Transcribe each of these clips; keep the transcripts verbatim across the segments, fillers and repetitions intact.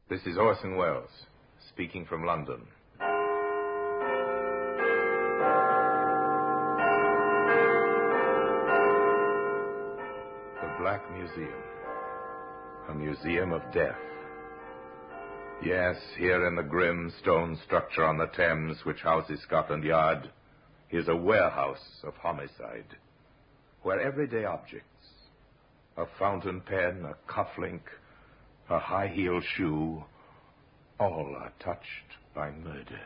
This is Orson Welles, speaking from London. The Black Museum. A museum of death. Yes, here in the grim stone structure on the Thames which houses Scotland Yard is a warehouse of homicide, where everyday objects, a fountain pen, a cufflink, a high-heeled shoe, all are touched by murder.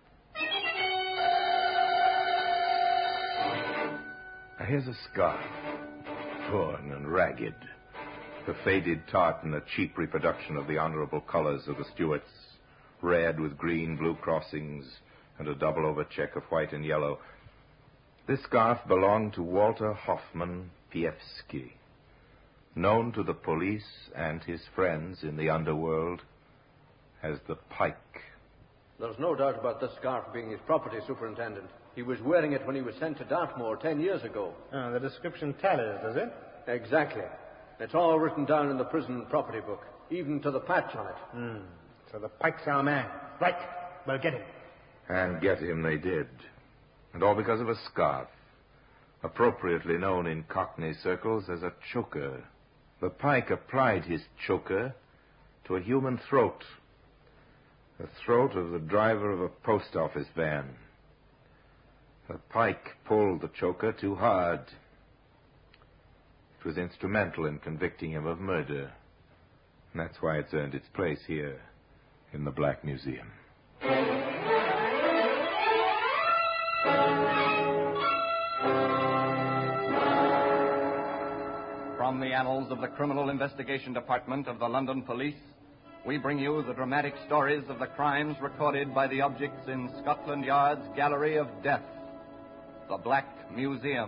Now, here's a scarf, torn and ragged, the faded tartan, a cheap reproduction of the honorable colors of the Stuarts, red with green, blue crossings, and a double-over check of white and yellow. This scarf belonged to Walter Hoffman Piewski, known to the police and his friends in the underworld as the Pike. There's no doubt about this scarf being his property, Superintendent. He was wearing it when he was sent to Dartmoor ten years ago. Oh, the description tallies, does it? Exactly. It's all written down in the prison property book, even to the patch on it. Hmm. So the Pike's our man. Right. Well, get him. And get him they did. And all because of a scarf, appropriately known in Cockney circles as a choker. The Pike applied his choker to a human throat, the throat of the driver of a post office van. The Pike pulled the choker too hard. It was instrumental in convicting him of murder, and that's why it's earned its place here in the Black Museum. From the annals of the Criminal Investigation Department of the London Police, we bring you the dramatic stories of the crimes recorded by the objects in Scotland Yard's Gallery of Death, the Black Museum.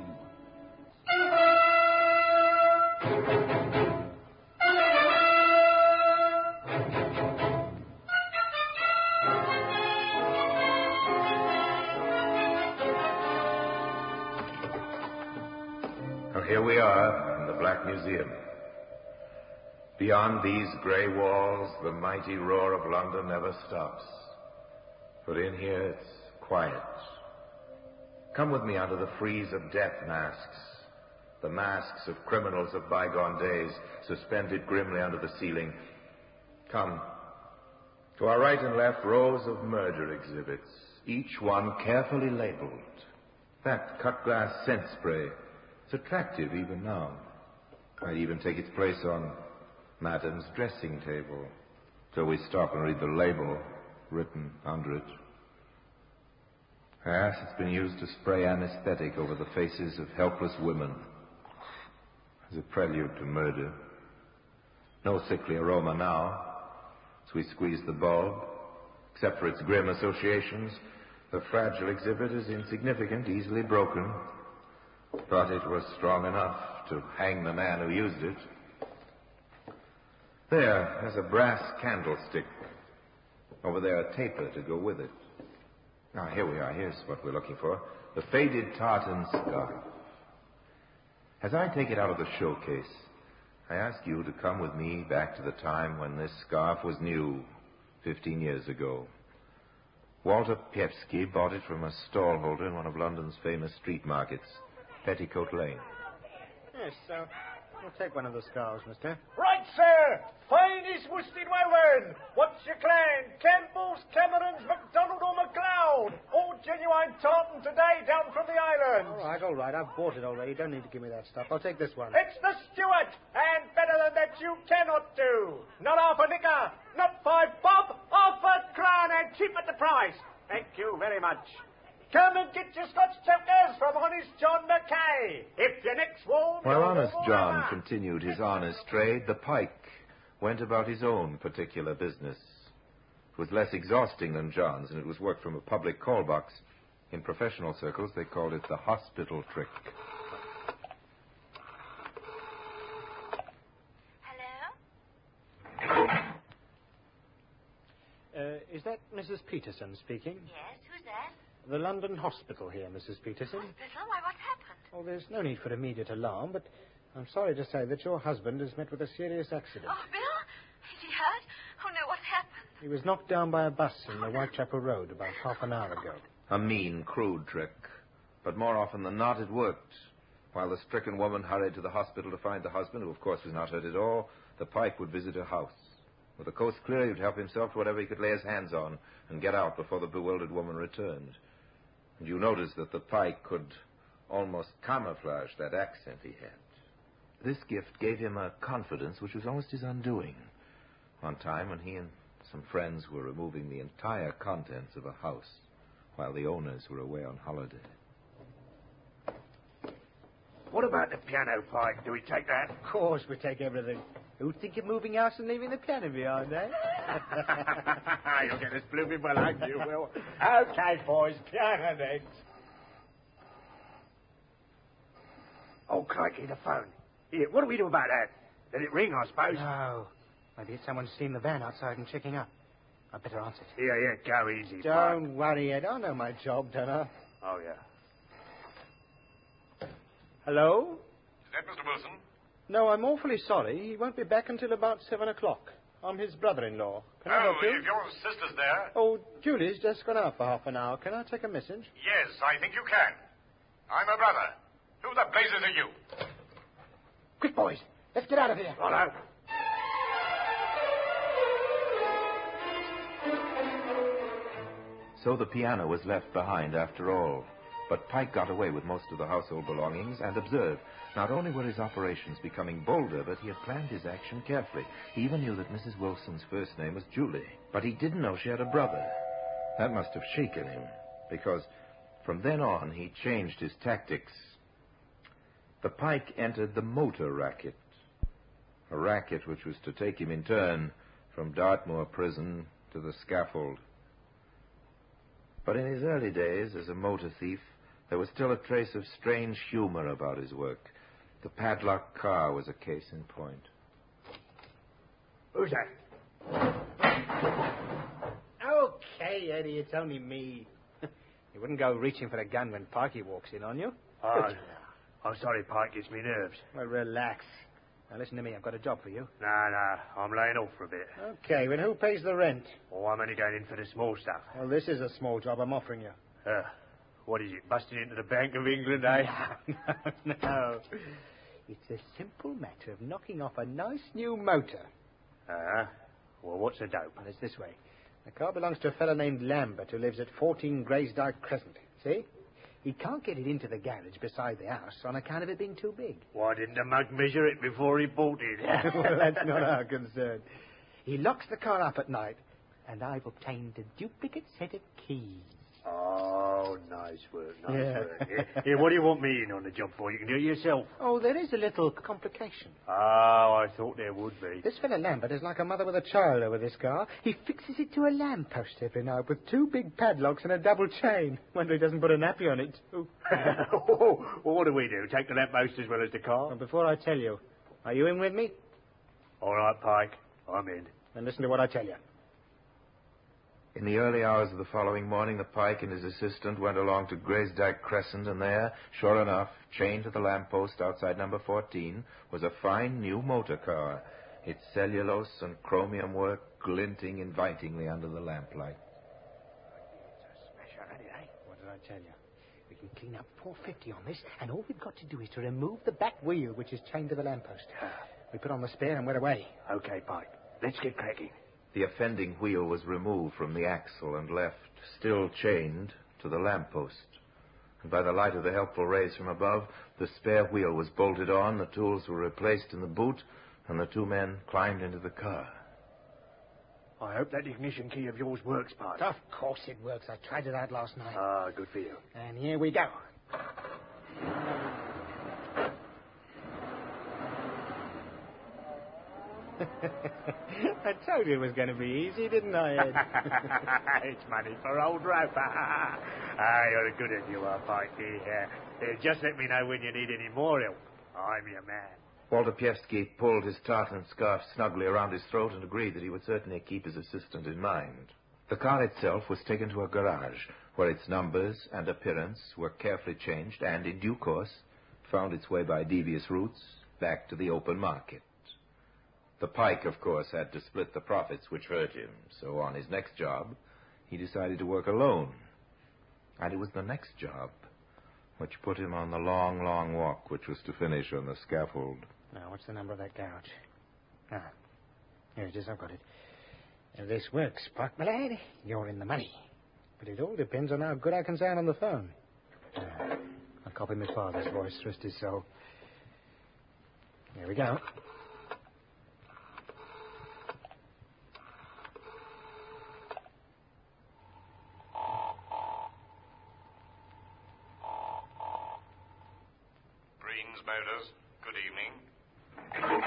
Now, here we are in the Black Museum. Beyond these gray walls, the mighty roar of London never stops. But in here, it's quiet. Come with me under the frieze of death masks, the masks of criminals of bygone days, suspended grimly under the ceiling. Come. To our right and left, rows of murder exhibits, each one carefully labeled. That cut-glass scent spray is attractive even now. Might even take its place on Madame's dressing table, till we stop and read the label written under it. Yes, it's been used to spray anesthetic over the faces of helpless women as a prelude to murder. No sickly aroma now, as we squeeze the bulb. Except for its grim associations, the fragile exhibit is insignificant, easily broken. But it was strong enough to hang the man who used it. There, there's a brass candlestick. Over there, a taper to go with it. Now, here we are. Here's what we're looking for. The faded tartan scarf. As I take it out of the showcase, I ask you to come with me back to the time when this scarf was new, fifteen years ago. Walter Piewski bought it from a stallholder in one of London's famous street markets, Petticoat Lane. Yes, so we'll take one of the scarves, mister. Right, sir. Finest worsted Wellern. What's your clan? Campbell's, Cameron's, MacDonald or MacLeod? All genuine tartan today down from the islands. All right, all right. I've bought it already. Don't need to give me that stuff. I'll take this one. It's the Stuart. And better than that you cannot do. Not half a nicker. Not five bob. Half a crown and cheap at the price. Thank you very much. Come and get your Scotch chokers from Honest John Mackay. If your neck's warm... While Honest John continued his honest trade, the Pike went about his own particular business. It was less exhausting than John's, and it was work from a public call box. In professional circles, they called it the hospital trick. Hello? Uh, is that Missus Peterson speaking? Yes, who's that? The London Hospital here, Missus Peterson. Hospital? Why, what's happened? Oh, there's no need for immediate alarm, but I'm sorry to say that your husband has met with a serious accident. Oh, Bill? Is he hurt? Oh, no, what's happened? He was knocked down by a bus in the Whitechapel Road about half an hour ago. A mean, crude trick. But more often than not, it worked. While the stricken woman hurried to the hospital to find the husband, who of course was not hurt at all, the Pike would visit her house. With the coast clear, he would help himself to whatever he could lay his hands on and get out before the bewildered woman returned. And you notice that the Pike could almost camouflage that accent he had. This gift gave him a confidence which was almost his undoing. One time when he and some friends were removing the entire contents of a house while the owners were away on holiday. What about the piano, Pike? Do we take that? Of course we take everything. Who'd think of moving house and leaving the piano behind, eh? You'll get us blooming well, won't you, Will? Okay, boys, piano next. Oh, crikey, the phone. Here, what do we do about that? Let it ring, I suppose. No. Maybe it's someone seen the van outside and checking up. I'd better answer it. Yeah, yeah, go easy, Don't Pike. worry, Ed. I know my job, don't I? Oh, yeah. Hello? Is that Mister Wilson? No, I'm awfully sorry. He won't be back until about seven o'clock. I'm his brother-in-law. Can I Oh, help you? if your sister's there. Oh, Julie's just gone out for half an hour. Can I take a message? Yes, I think you can. I'm her brother. Who the blazes are you? Quick, boys. Let's get out of here. Righto. So the piano was left behind after all. But Pike got away with most of the household belongings and observed. Not only were his operations becoming bolder, but he had planned his action carefully. He even knew that Missus Wilson's first name was Julie. But he didn't know she had a brother. That must have shaken him, because from then on he changed his tactics. The Pike entered the motor racket. A racket which was to take him in turn from Dartmoor prison to the scaffold. But in his early days as a motor thief, there was still a trace of strange humor about his work. The padlock car was a case in point. Who's that? Okay, Eddie, it's only me. You wouldn't go reaching for a gun when Parky walks in on you. Oh, I'm sorry, Pike. It's me nerves. Well, relax. Now, listen to me. I've got a job for you. No, no. I'm laying off for a bit. Okay, well, who pays the rent? Oh, I'm only going in for the small stuff. Well, this is a small job I'm offering you. Uh, what is it, busting into the Bank of England, eh? No, no. It's a simple matter of knocking off a nice new motor. Uh-huh. Well, what's the dope? Well, it's this way. The car belongs to a fellow named Lambert who lives at fourteen Graysdyke Crescent. See? He can't get it into the garage beside the house on account of it being too big. Why didn't the mug measure it before he bought it? Well, that's not our concern. He locks the car up at night, and I've obtained a duplicate set of keys. Oh, nice work, nice Yeah. work. Here, here, what do you want me in on the job for? You can do it yourself. Oh, there is a little complication. Oh, I thought there would be. This fellow Lambert is like a mother with a child over this car. He fixes it to a lamppost every night with two big padlocks and a double chain. Wonder he doesn't put a nappy on it, too. Oh, well, what do we do? Take the lamppost as well as the car? Well, before I tell you, are you in with me? All right, Pike. I'm in. Then listen to what I tell you. In the early hours of the following morning, the Pike and his assistant went along to Graysdyke Crescent, and there, sure enough, chained to the lamppost outside number fourteen, was a fine new motor car, its cellulose and chromium work glinting invitingly under the lamplight. Smash out, ain't it, eh? What did I tell you? We can clean up four fifty on this, and all we've got to do is to remove the back wheel, which is chained to the lamppost. We put on the spare and we're away. Okay, Pike. Let's get cracking. The offending wheel was removed from the axle and left, still chained, to the lamppost. And by the light of the helpful rays from above, the spare wheel was bolted on, the tools were replaced in the boot, and the two men climbed into the car. I hope that ignition key of yours works, Pike. Of course it works. I tried it out last night. Ah, good for you. And here we go. I told you it was going to be easy, didn't I, Ed? It's money for old rope. Ah, you're a good one, you are, Pike. Yeah. Yeah, just let me know when you need any more help. I'm your man. Walter Pievsky pulled his tartan scarf snugly around his throat and agreed that he would certainly keep his assistant in mind. The car itself was taken to a garage, where its numbers and appearance were carefully changed and, in due course, found its way by devious routes back to the open market. The pike, of course, had to split the profits, which hurt him. So on his next job, he decided to work alone. And it was the next job which put him on the long, long walk, which was to finish on the scaffold. Now, what's the number of that garage? Ah, here it is. I've got it. If this works, Spock, my lad, you're in the money. But it all depends on how good I can sound on the phone. Ah, I'll copy my father's voice, rest his soul. Here we go. Breen's Motors, good evening.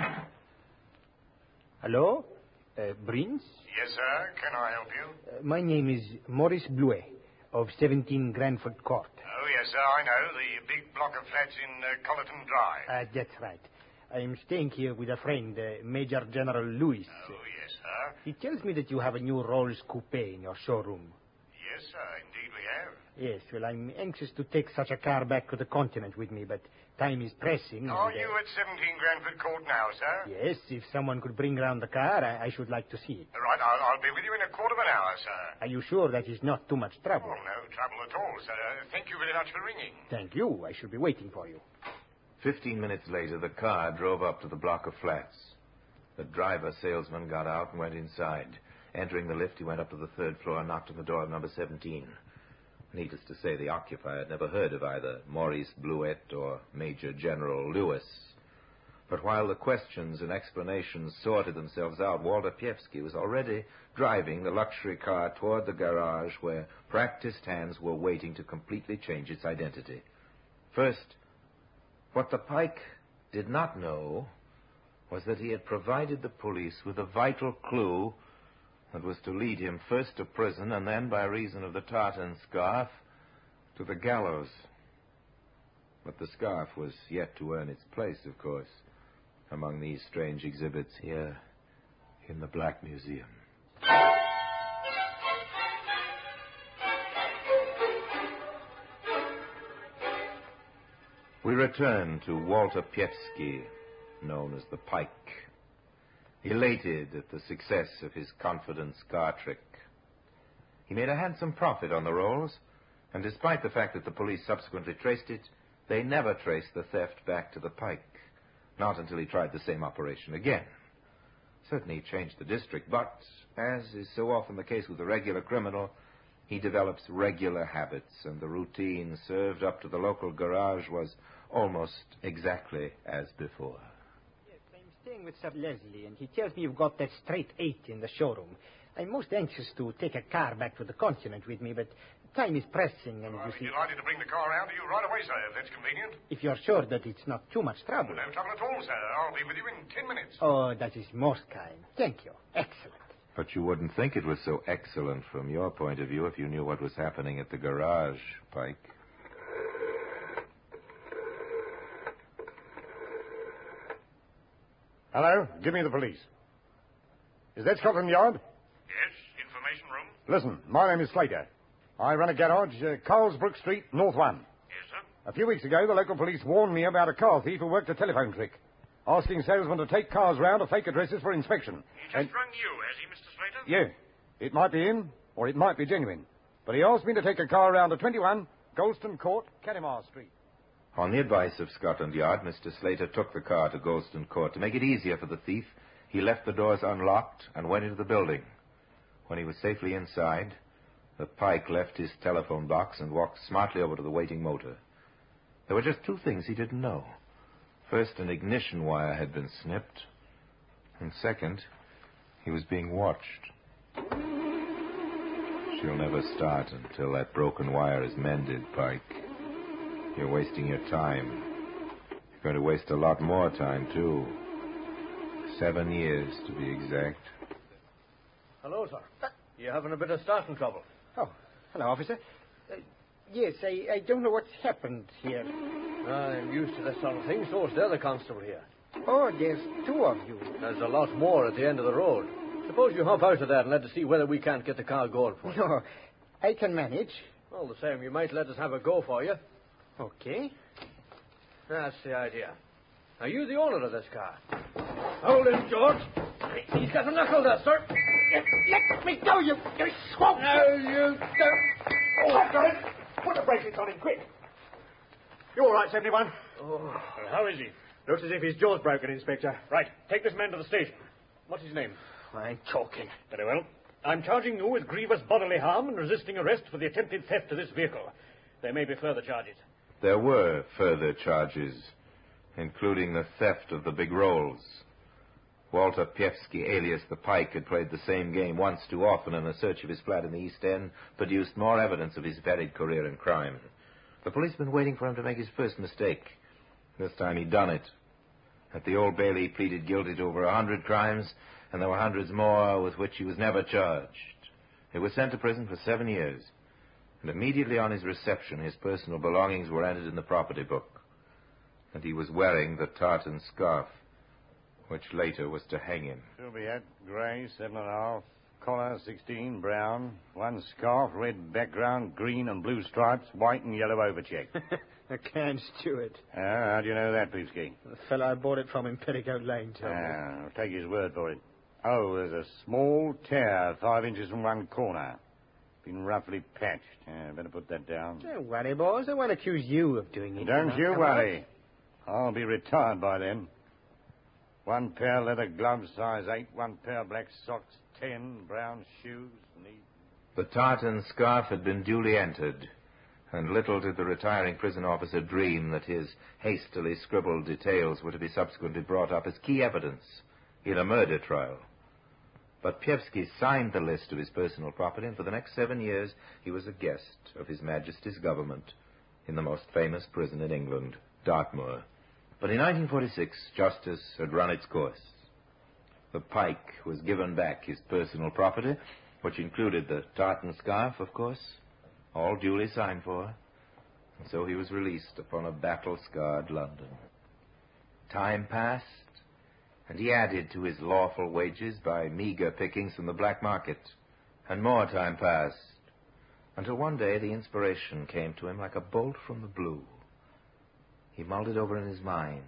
Hello? Uh, Brins? Yes, sir. Can I help you? Uh, my name is Maurice Bluet of seventeen Granford Court. Oh, yes, sir. I know. The big block of flats in uh, Colleton Drive. Uh, that's right. I'm staying here with a friend, uh, Major General Lewis. Oh, yes, sir. He tells me that you have a new Rolls Coupe in your showroom. Yes, sir. Indeed we have. Yes, well, I'm anxious to take such a car back to the continent with me, but time is pressing. Are and, uh, you at seventeen Granford Court now, sir? Yes, if someone could bring round the car, I, I should like to see it. Right, I'll, I'll be with you in a quarter of an hour, sir. Are you sure that is not too much trouble? Oh, no trouble at all, sir. Thank you very much for ringing. Thank you. I shall be waiting for you. Fifteen minutes later, the car drove up to the block of flats. The driver salesman got out and went inside. Entering the lift, he went up to the third floor and knocked on the door of number seventeen. Needless to say, the occupier had never heard of either Maurice Bluet or Major General Lewis. But while the questions and explanations sorted themselves out, Walter Pievsky was already driving the luxury car toward the garage where practiced hands were waiting to completely change its identity. First, what the pike did not know was that he had provided the police with a vital clue that was to lead him first to prison and then, by reason of the tartan scarf, to the gallows. But the scarf was yet to earn its place, of course, among these strange exhibits here in the Black Museum. We return to Walter Pievsky, known as the Pike, elated at the success of his confidence car trick. He made a handsome profit on the rolls, and despite the fact that the police subsequently traced it, they never traced the theft back to the Pike, not until he tried the same operation again. Certainly he changed the district, but, as is so often the case with a regular criminal, he develops regular habits, and the routine served up to the local garage was almost exactly as before. Staying with Sir Leslie, and he tells me you've got that straight eight in the showroom. I'm most anxious to take a car back to the continent with me, but time is pressing, and Well, I'll you be see... delighted to bring the car round to you right away, sir, if that's convenient. If you're sure that it's not too much trouble... No trouble at all, sir. I'll be with you in ten minutes. Oh, that is most kind. Thank you. Excellent. But you wouldn't think it was so excellent from your point of view if you knew what was happening at the garage, Pike. Hello? Give me the police. Is that Scotland Yard? Yes, information room. Listen, my name is Slater. I run a garage, uh, Carlsbrook Street, North one. Yes, sir. A few weeks ago, the local police warned me about a car thief who worked a telephone trick, asking salesmen to take cars round to fake addresses for inspection. He just And- rung you, has he, Mister Slater? Yeah. It might be him, or it might be genuine. But he asked me to take a car round to twenty-one Golston Court, Catamar Street. On the advice of Scotland Yard, Mister Slater took the car to Golston Court. To make it easier for the thief, he left the doors unlocked and went into the building. When he was safely inside, the Pike left his telephone box and walked smartly over to the waiting motor. There were just two things he didn't know. First, an ignition wire had been snipped. And second, he was being watched. She'll never start until that broken wire is mended, Pike. You're wasting your time. You're going to waste a lot more time, too. Seven years, to be exact. Hello, sir. You having a bit of starting trouble? Oh, hello, officer. Uh, yes, I, I don't know what's happened here. I'm used to this sort of thing. So is the other constable here. Oh, there's two of you. There's a lot more at the end of the road. Suppose you hop out of that and let us see whether we can't get the car going for you. No, I can manage. All the same, you might let us have a go for you. Okay. That's the idea. Are you the owner of this car? Hold him, George. He's got a knuckle duster. Let me go, you, you swamp! No, you don't. Oh, I've got it. Put the bracelets on him, quick. You all right, seventy-one? Oh. How is he? Looks as if his jaw's broken, Inspector. Right. Take this man to the station. What's his name? I ain't talking. Very well. I'm charging you with grievous bodily harm and resisting arrest for the attempted theft of this vehicle. There may be further charges. There were further charges, including the theft of the big rolls. Walter Pievsky, alias the Pike, had played the same game once too often, and a search of his flat in the East End produced more evidence of his varied career in crime. The police had been waiting for him to make his first mistake. This time he'd done it. At the Old Bailey, he pleaded guilty to over a hundred crimes, and there were hundreds more with which he was never charged. He was sent to prison for seven years, and immediately on his reception, his personal belongings were entered in the property book. And he was wearing the tartan scarf, which later was to hang him. Silhouette, grey, seven and a half. Collar, sixteen, brown. One scarf, red background, green and blue stripes, white and yellow overcheck. A Cairn Stewart. Ah, how do you know that, Peevsky? The fellow I bought it from in Petticoat Lane told me. Ah, I'll take his word for it. Oh, there's a small tear, five inches from one corner. Been roughly patched. Yeah, better put that down. Don't worry, boys. I won't accuse you of doing it. Don't you worry. I'll be retired by then. One pair leather gloves, size eight. One pair black socks, ten. Brown shoes, neat. The tartan scarf had been duly entered, and little did the retiring prison officer dream that his hastily scribbled details were to be subsequently brought up as key evidence in a murder trial. But Pievsky signed the list of his personal property, and for the next seven years he was a guest of His Majesty's government in the most famous prison in England, Dartmoor. But in nineteen forty-six, justice had run its course. The Pike was given back his personal property, which included the tartan scarf, of course, all duly signed for, and so he was released upon a battle-scarred London. Time passed, and he added to his lawful wages by meager pickings from the black market, and more time passed, until one day the inspiration came to him like a bolt from the blue. He mulled it over in his mind.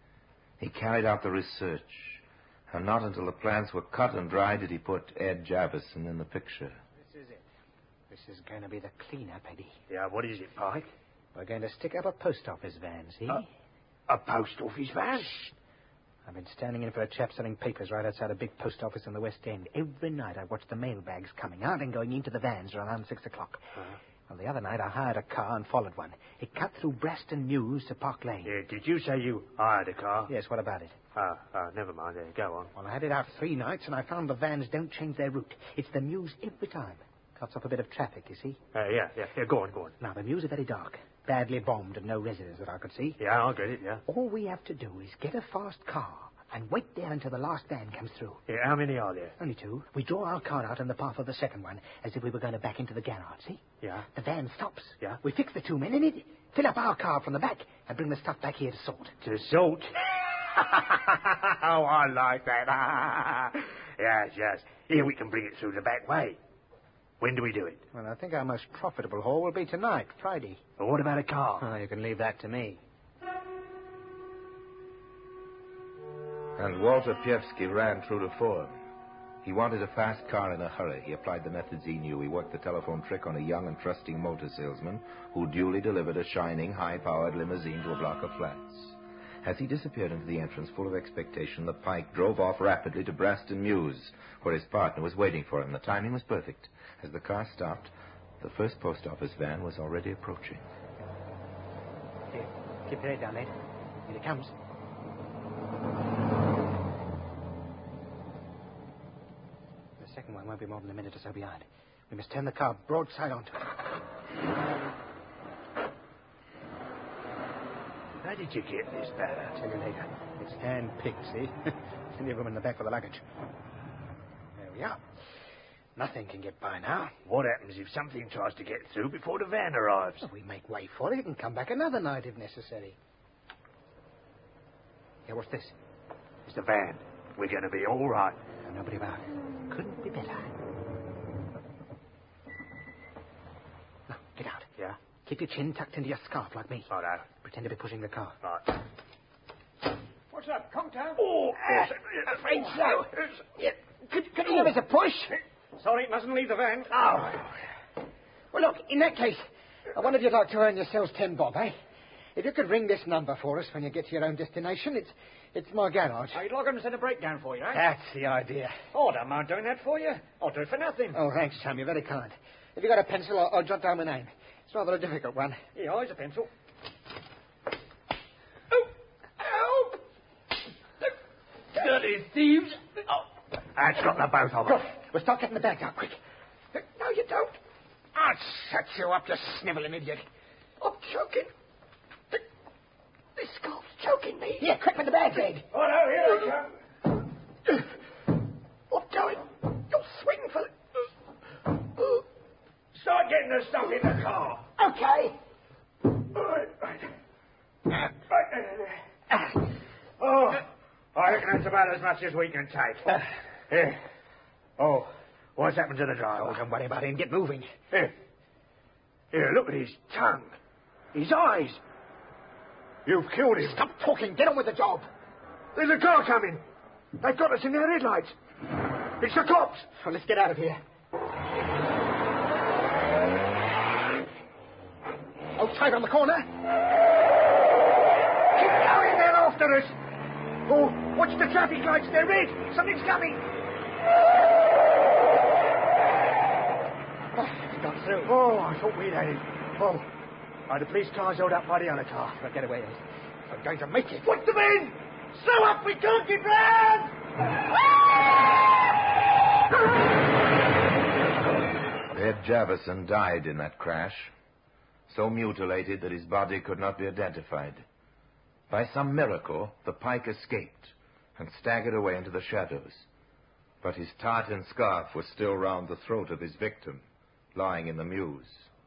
He carried out the research, and not until the plans were cut and dry did he put Ed Javison in the picture. This is it. This is going to be the cleanup, Eddie. Yeah, what is it, Pike? We're going to stick up a post office van, see? Uh, a post office van? Shh. I've been standing in for a chap selling papers right outside a big post office in the West End. Every night I watch the mailbags coming out and going into the vans around six o'clock. Uh-huh. Well, the other night I hired a car and followed one. It cut through Braston Mews to Park Lane. Yeah, did you say you hired a car? Yes, what about it? Ah, uh, uh, never mind. There, go on. Well, I had it out three nights, and I found the vans don't change their route. It's the Mews every time. Cuts up a bit of traffic, you see? Uh, yeah, yeah, yeah, go on, go on. Now, the Mews are very dark. Badly bombed and no residents that I could see. Yeah, I'll get it, yeah. All we have to do is get a fast car and wait there until the last van comes through. Yeah, how many are there? Only two. We draw our car out in the path of the second one, as if we were going to back into the garage, see? Yeah. The van stops. Yeah. We fix the two men in it, fill up our car from the back, and bring the stuff back here to sort. To sort? Oh, I like that. Yes, yes. Here we can bring it through the back way. When do we do it? Well, I think our most profitable haul will be tonight, Friday. Well, what about a car? Oh, you can leave that to me. And Walter Pievsky ran true to form. He wanted a fast car in a hurry. He applied the methods he knew. He worked the telephone trick on a young and trusting motor salesman who duly delivered a shining, high-powered limousine to a block of flats. As he disappeared into the entrance full of expectation, the Pike drove off rapidly to Braston Mews, where his partner was waiting for him. The timing was perfect. As the car stopped, the first post office van was already approaching. Here, keep your head down, Ed. Here it comes. The second one won't be more than a minute or so behind. We must turn the car broadside onto it. How did you get this van? I'll tell you later. It's hand-picked, see? Plenty of room in the back for the luggage. There we are. Nothing can get by now. What happens if something tries to get through before the van arrives? Well, we make way for it and come back another night if necessary. Here, what's this? It's the van. We're going to be all right. No, nobody about. Couldn't be better. Now, get out. Yeah? Keep your chin tucked into your scarf like me. Righto. Pretend to be pushing the car. Right. What's that? Come wrong, Tom? Oh, uh, afraid so. Yeah. Could, could you give us a push? Sorry, it mustn't leave the van. Oh. Well, look, in that case, I wonder if you'd like to earn yourselves ten bob, eh? If you could ring this number for us when you get to your own destination, it's it's my garage. I'd log on and send a breakdown for you, eh? That's the idea. Oh, don't mind doing that for you. I'll do it for nothing. Oh, thanks, Tom. You're very kind. If you've got a pencil, I'll, I'll jot down my name. It's rather a difficult one. Yeah, here's a pencil. Oh! Dirty thieves! Oh. That's got the both of them. Good. We'll start getting the bags out quick. No, you don't. I'll shut you up, you snivelling idiot. I'm choking. The, the scarf's choking me. Yeah, quick with the bags, Ed. Oh, no, here they come. I'm going. You'll swing for the... Start getting the stuff in the car. Okay. Right, right. Right. Oh, I reckon that's about as much as we can take. Here. Oh, what's happened to the driver? Oh, don't worry about him. Get moving. Here. Here, look at his tongue. His eyes. You've killed him. Stop talking. Get on with the job. There's a car coming. They've got us in their headlights. It's the cops. Well, let's get out of here. Oh, tight on the corner. Keep going, they're after us. Oh, watch the traffic lights. They're red. Something's coming. Oh, it's gone through. Oh, I thought we'd had him. Oh, are the police cars held up by the other car? Well, get away, Ed. I'm going to make it. Put them in! Slow up, we can't get round! Ed Javison died in that crash, so mutilated that his body could not be identified. By some miracle, the pike escaped and staggered away into the shadows. But his tartan scarf was still round the throat of his victim, lying in the mews.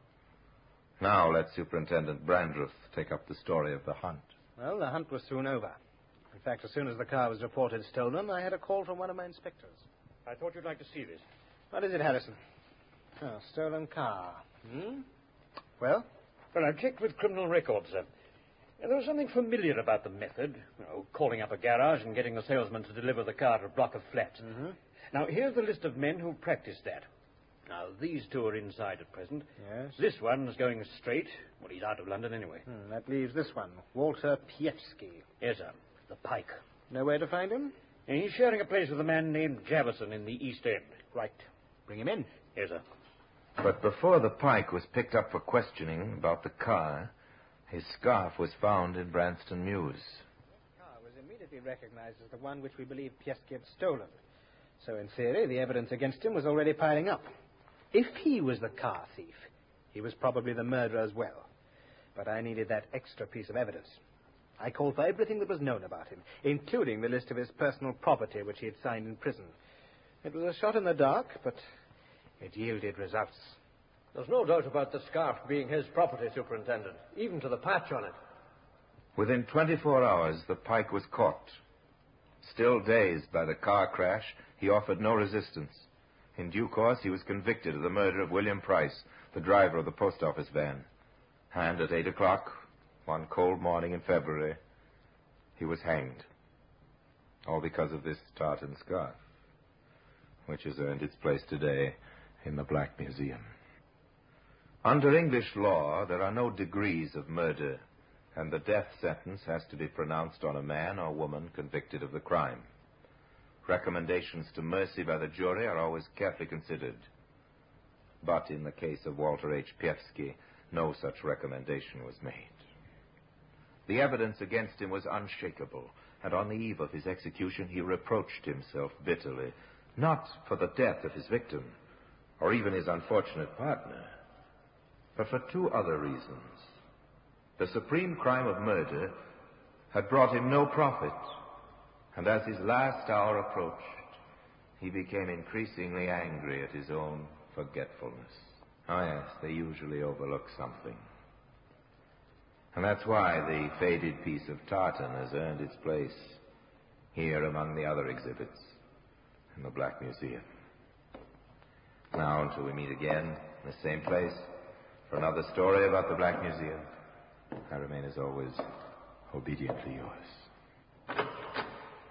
Now let Superintendent Brandreth take up the story of the hunt. Well, the hunt was soon over. In fact, as soon as the car was reported stolen, I had a call from one of my inspectors. I thought you'd like to see this. What is it, Harrison? Oh, stolen car. Hmm? Well? Well, I've checked with criminal records, sir. There was something familiar about the method. You know, calling up a garage and getting the salesman to deliver the car to a block of flats. Mm-hmm. Now, here's the list of men who practiced that. Now, these two are inside at present. Yes. This one's going straight. Well, he's out of London anyway. Hmm, that leaves this one, Walter Pievsky. Yes, sir. The Pike. No way to find him? And he's sharing a place with a man named Javison in the East End. Right. Bring him in. Yes, sir. But before the pike was picked up for questioning about the car, his scarf was found in Branston Mews. The car was immediately recognized as the one which we believe Pievsky had stolen. So, in theory, the evidence against him was already piling up. If he was the car thief, he was probably the murderer as well. But I needed that extra piece of evidence. I called for everything that was known about him, including the list of his personal property which he had signed in prison. It was a shot in the dark, but it yielded results. There's no doubt about the scarf being his property, Superintendent, even to the patch on it. Within twenty-four hours, the pike was caught. Still dazed by the car crash, he offered no resistance. In due course, he was convicted of the murder of William Price, the driver of the post office van. And at eight o'clock, one cold morning in February, he was hanged. All because of this tartan scarf, which has earned its place today in the Black Museum. Under English law, there are no degrees of murder, and the death sentence has to be pronounced on a man or woman convicted of the crime. Recommendations to mercy by the jury are always carefully considered. But in the case of Walter H. Pievsky, no such recommendation was made. The evidence against him was unshakable, and on the eve of his execution he reproached himself bitterly, not for the death of his victim, or even his unfortunate partner, but for two other reasons. The supreme crime of murder had brought him no profit, and as his last hour approached, he became increasingly angry at his own forgetfulness. Oh, yes, they usually overlook something. And that's why the faded piece of tartan has earned its place here among the other exhibits in the Black Museum. Now, until we meet again in the same place for another story about the Black Museum, I remain, as always, obediently yours.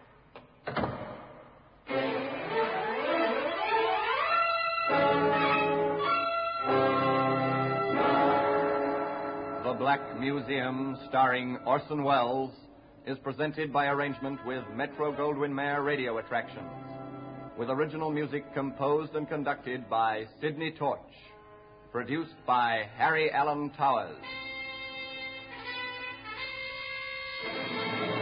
The Black Museum, starring Orson Welles, is presented by arrangement with Metro-Goldwyn-Mayer Radio Attractions, with original music composed and conducted by Sidney Torch, produced by Harry Allen Towers.